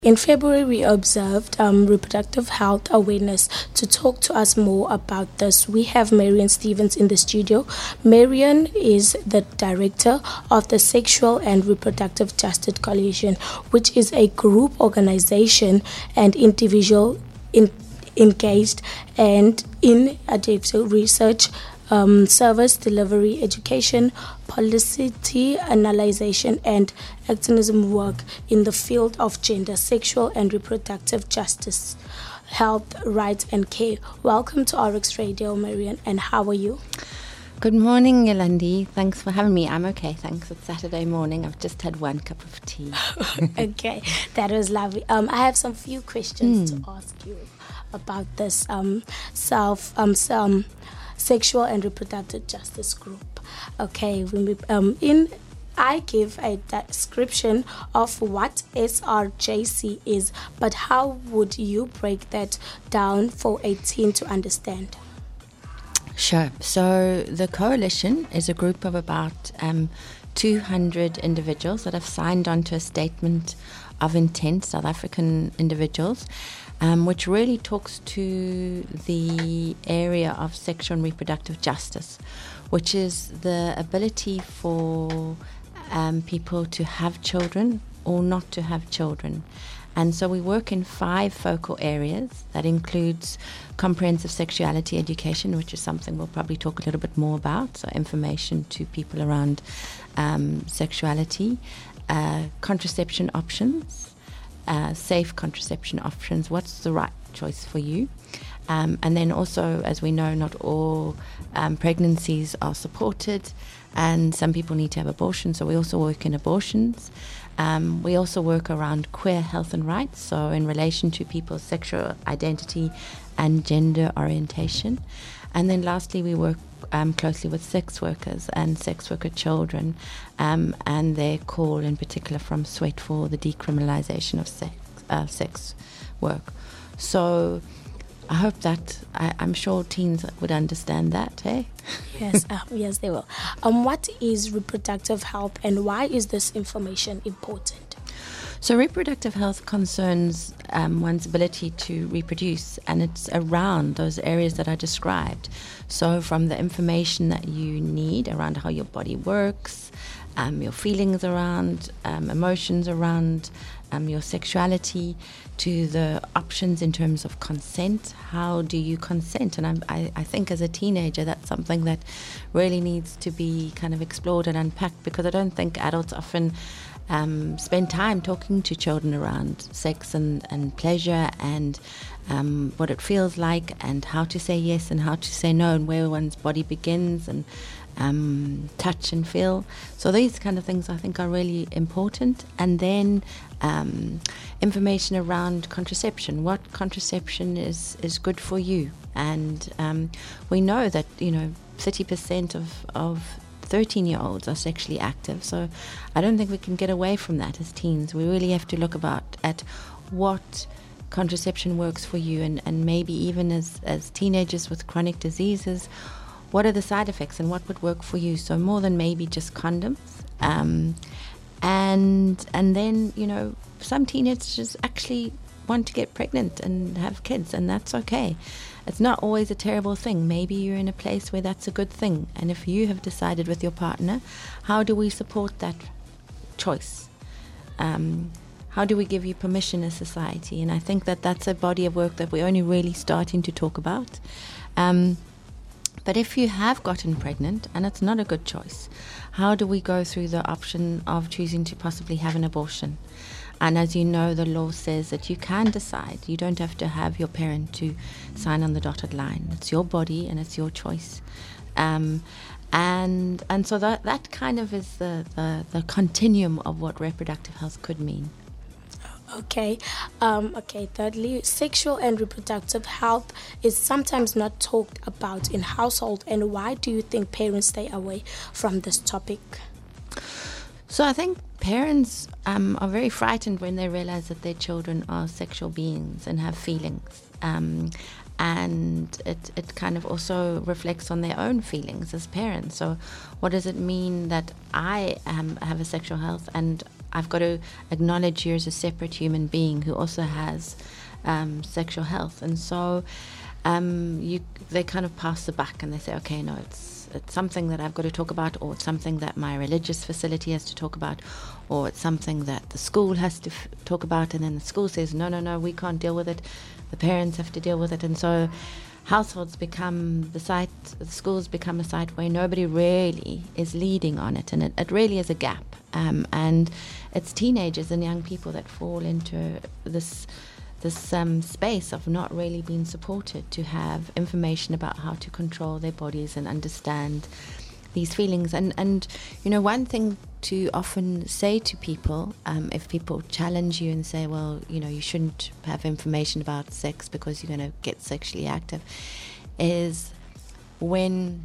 In February, we observed Reproductive Health Awareness. To talk to us more about this, we have Marian Stevens in the studio. Marian is the director of the Sexual and Reproductive Justice Coalition, which is a group organization and individual engaged and in adaptive research, service delivery, education, policy analysis, and activism work in the field of gender, sexual and reproductive justice, health, rights, and care. Welcome to RX Radio, Marian, and how are you? Good morning, Yolandi. Thanks for having me. I'm okay, thanks. It's Saturday morning. I've just had one cup of tea. Okay, that was lovely. I have some few questions to ask you about this sexual and reproductive justice group. Okay, I give a description of what SRJC is, but how would you break that down for a teen to understand? Sure. So the coalition is a group of about 200 individuals that have signed on to a statement of intent, South African individuals, which really talks to the area of sexual and reproductive justice, which is the ability for people to have children or not to have children. And so we work in 5 focal areas. That includes comprehensive sexuality education, which is something we'll probably talk a little bit more about, so information to people around sexuality, contraception options, safe contraception options, what's the right choice for you. And then also, as we know, not all pregnancies are supported, and some people need to have abortion, so we also work in abortions. We also work around queer health and rights, so in relation to people's sexual identity and gender orientation. And then lastly, we work closely with sex workers and sex worker children, and their call in particular from Sweat for the decriminalisation of sex work. So I hope that, I'm sure teens would understand that, eh? Yes, yes, they will. What is reproductive health, and why is this information important? So reproductive health concerns one's ability to reproduce, and it's around those areas that I described. So from the information that you need around how your body works, your feelings around, emotions around your sexuality, to the options in terms of consent. How do you consent? And I think as a teenager, that's something that really needs to be kind of explored and unpacked, because I don't think adults often spend time talking to children around sex and pleasure and what it feels like, and how to say yes and how to say no, and where one's body begins, and touch and feel. So these kind of things I think are really important. And then information around contraception. What contraception is good for you? And we know that 30% of 13-year-olds are sexually active. So I don't think we can get away from that as teens. We really have to look at what contraception works for you, and maybe even as teenagers with chronic diseases, what are the side effects and what would work for you? So more than maybe just condoms. And then, some teenagers actually want to get pregnant and have kids, and that's okay. It's not always a terrible thing. Maybe you're in a place where that's a good thing. And if you have decided with your partner, how do we support that choice? How do we give you permission as society? And I think that that's a body of work that we're only really starting to talk about. But if you have gotten pregnant and it's not a good choice, how do we go through the option of choosing to possibly have an abortion? And as you know, the law says that you can decide. You don't have to have your parent to sign on the dotted line. It's your body and it's your choice. And so that kind of is the continuum of what reproductive health could mean. Okay. Thirdly, sexual and reproductive health is sometimes not talked about in household. And why do you think parents stay away from this topic? So I think parents are very frightened when they realize that their children are sexual beings and have feelings. And it kind of also reflects on their own feelings as parents. So what does it mean that I have a sexual health and I've got to acknowledge you as a separate human being who also has sexual health. And so they kind of pass the buck and they say, okay, no, it's something that I've got to talk about, or it's something that my religious facility has to talk about, or it's something that the school has to talk about, and then the school says, no, we can't deal with it. The parents have to deal with it. And so households become the schools become a site where nobody really is leading on it, and it really is a gap. And it's teenagers and young people that fall into this space of not really being supported to have information about how to control their bodies and understand these feelings. And one thing to often say to people, if people challenge you and say, well, you shouldn't have information about sex because you're going to get sexually active, is when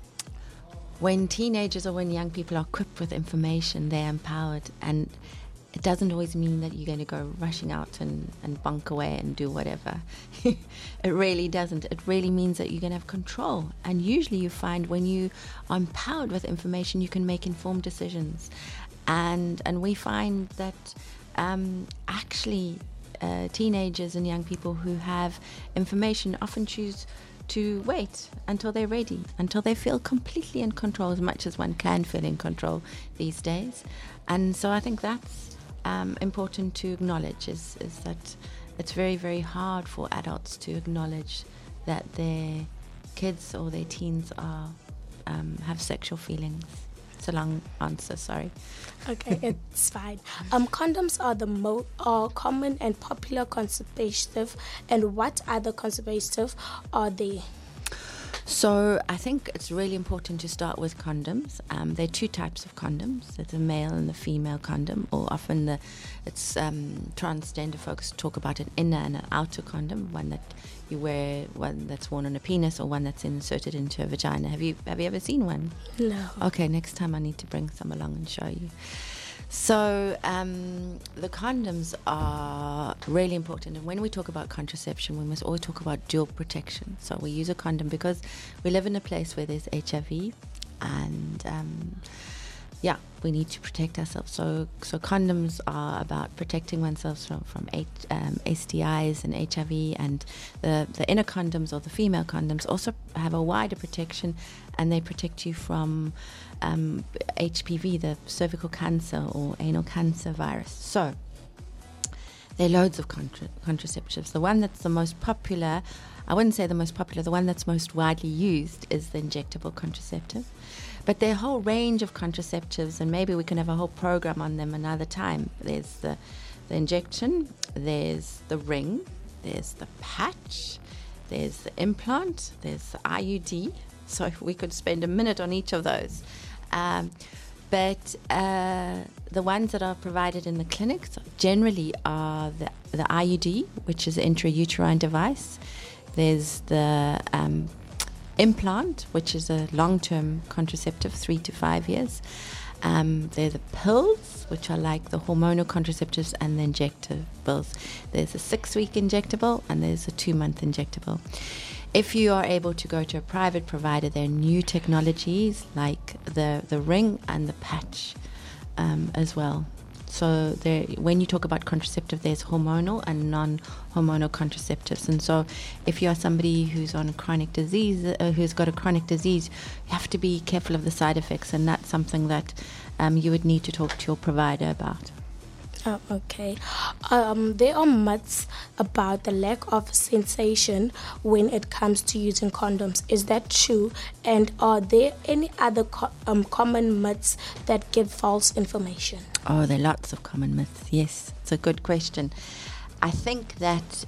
teenagers or when young people are equipped with information, they're empowered. And it doesn't always mean that you're going to go rushing out and bunk away and do whatever. It really doesn't. It really means that you're going to have control. And usually you find when you are empowered with information, you can make informed decisions. And we find that actually teenagers and young people who have information often choose to wait until they're ready, until they feel completely in control, as much as one can feel in control these days. And so I think that's important to acknowledge, is that it's very, very hard for adults to acknowledge that their kids or their teens are have sexual feelings. It's a long answer, sorry. Okay, it's fine. Condoms are are common and popular contraceptive, and what other contraceptive are they? So I think it's really important to start with condoms. There are two types of condoms. There's a male and a female condom, or often it's transgender folks talk about an inner and an outer condom, one that you wear, one that's worn on a penis, or one that's inserted into a vagina. Have you ever seen one? No. Okay, next time I need to bring some along and show you. So the condoms are really important, and when we talk about contraception, we must always talk about dual protection. So we use a condom because we live in a place where there's HIV, and we need to protect ourselves. So condoms are about protecting oneself from STIs and HIV, and the inner condoms or the female condoms also have a wider protection, and they protect you from HPV, the cervical cancer or anal cancer virus. So there are loads of contraceptives. The one that's the most popular, I wouldn't say the most popular, the one that's most widely used is the injectable contraceptive. But there are a whole range of contraceptives, and maybe we can have a whole program on them another time. There's the injection, there's the ring, there's the patch, there's the implant, there's the IUD. So we could spend a minute on each of those. But the ones that are provided in the clinics generally are the IUD, which is an intrauterine device. There's the implant, which is a long-term contraceptive, 3 to 5 years. There are the pills, which are like the hormonal contraceptives, and the injectables. There's a 6-week injectable, and there's a 2-month injectable. If you are able to go to a private provider, there are new technologies like the ring and the patch as well. So when you talk about contraceptive, there's hormonal and non-hormonal contraceptives. And so if you are somebody who's on a chronic disease, who's got a chronic disease, you have to be careful of the side effects, and that's something that you would need to talk to your provider about. Oh, okay. There are myths about the lack of sensation when it comes to using condoms. Is that true? And are there any other common myths that give false information? Oh, there are lots of common myths. Yes, it's a good question. I think that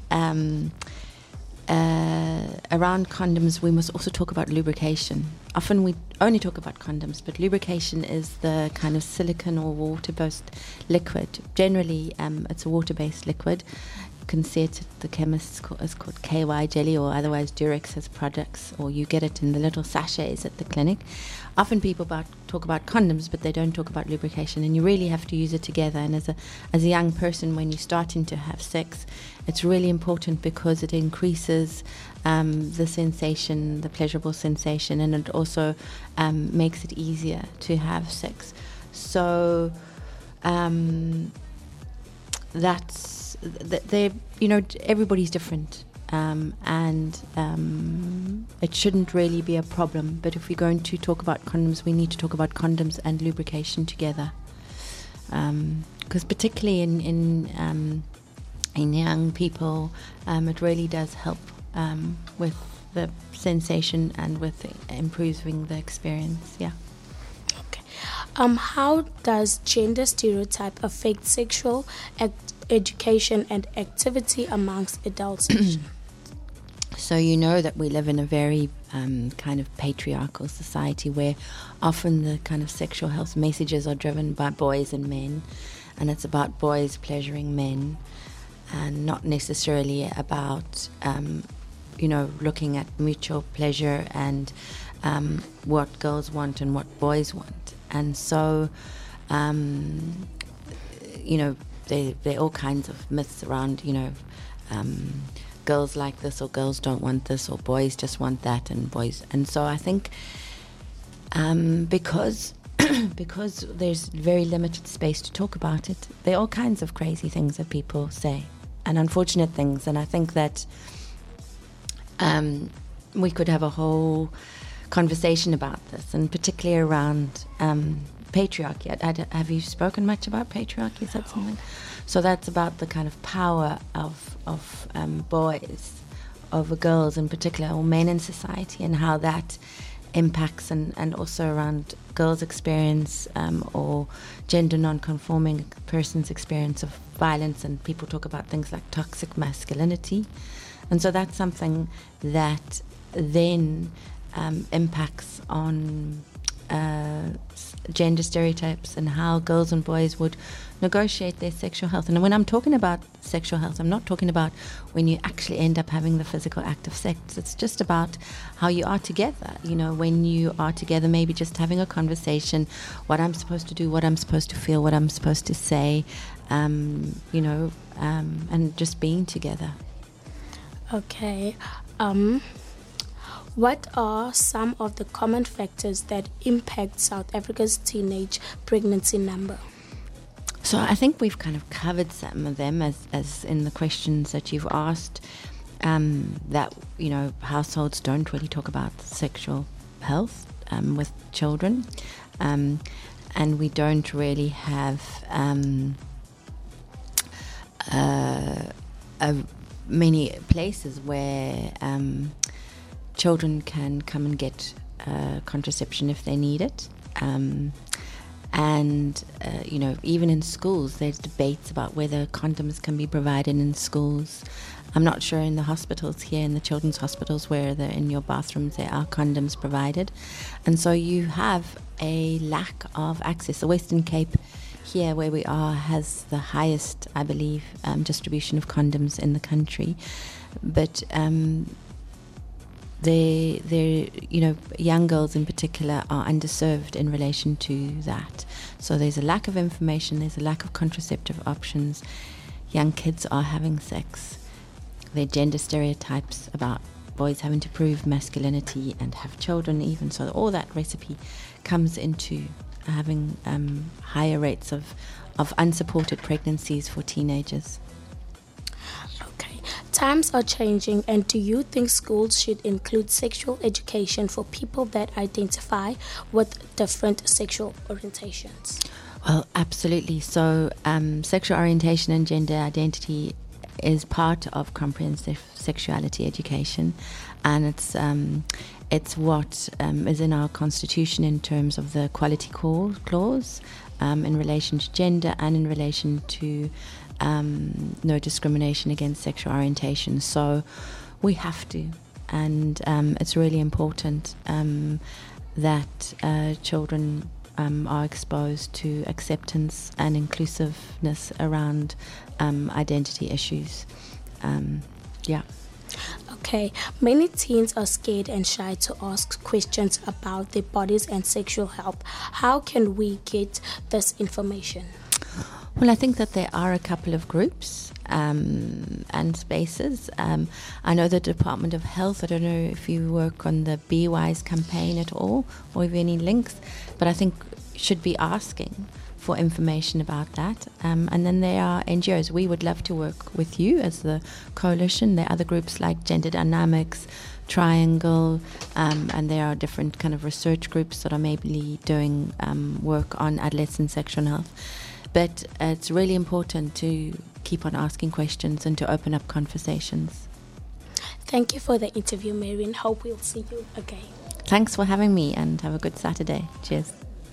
around condoms, we must also talk about lubrication. Often we only talk about condoms, but lubrication is the kind of silicone or water-based liquid. Generally, it's a water-based liquid. You can see it at the chemist. It's called KY jelly, or otherwise Durex has products, or you get it in the little sachets at the clinic. Often people talk about condoms, but they don't talk about lubrication, and you really have to use it together. And as a young person, when you're starting to have sex, it's really important because it increases the sensation, the pleasurable sensation, and it also makes it easier to have sex. So that's they everybody's different, and it shouldn't really be a problem. But if we're going to talk about condoms, we need to talk about condoms and lubrication together, because particularly in young people, it really does help with the sensation and with improving the experience. Yeah. Okay. How does gender stereotype affect sexual education and activity amongst adults? So you know that we live in a very kind of patriarchal society where often the kind of sexual health messages are driven by boys and men, and it's about boys pleasuring men and not necessarily about looking at mutual pleasure and what girls want and what boys want. And so there are all kinds of myths around, girls like this or girls don't want this or boys just want that and boys. And so I think because there's very limited space to talk about it, there are all kinds of crazy things that people say and unfortunate things. And I think that we could have a whole conversation about this, and particularly around patriarchy. Have you spoken much about patriarchy? Is that something? So that's about the kind of power of boys over girls in particular, or men in society, and how that impacts, and also around girls' experience or gender non-conforming persons' experience of violence. And people talk about things like toxic masculinity. And so that's something that then impacts on gender stereotypes and how girls and boys would negotiate their sexual health. And when I'm talking about sexual health, I'm not talking about when you actually end up having the physical act of sex. It's just about how you are together. When you are together, maybe just having a conversation, what I'm supposed to do, what I'm supposed to feel, what I'm supposed to say, and just being together. Okay. What are some of the common factors that impact South Africa's teenage pregnancy number? So I think we've kind of covered some of them as in the questions that you've asked, that, households don't really talk about sexual health with children, and we don't really have many places where children can come and get contraception if they need it. Even in schools, there's debates about whether condoms can be provided in schools. I'm not sure in the hospitals here, in the children's hospitals, where in your bathrooms there are condoms provided. And so you have a lack of access. The Western Cape here, where we are, has the highest, I believe, distribution of condoms in the country. But young girls in particular are underserved in relation to that. So there's a lack of information, there's a lack of contraceptive options. Young kids are having sex. There are gender stereotypes about boys having to prove masculinity and have children even. So all that recipe comes into having higher rates of unsupported pregnancies for teenagers. Times are changing, and do you think schools should include sexual education for people that identify with different sexual orientations? Well, absolutely. So sexual orientation and gender identity is part of comprehensive sexuality education, and it's what is in our constitution in terms of the equality clause in relation to gender and in relation to no discrimination against sexual orientation. So we have to, and it's really important that children are exposed to acceptance and inclusiveness around identity issues. Okay, many teens are scared and shy to ask questions about their bodies and sexual health. How can we get this information? Well, I think that there are a couple of groups and spaces. I know the Department of Health, I don't know if you work on the Be Wise campaign at all or have any links, but I think should be asking for information about that. And then there are NGOs. We would love to work with you as the coalition. There are other groups like Gender Dynamics, Triangle, and there are different kind of research groups that are maybe doing work on adolescent sexual health. But it's really important to keep on asking questions and to open up conversations. Thank you for the interview, Marian. Hope we'll see you again. Thanks for having me, and have a good Saturday. Cheers.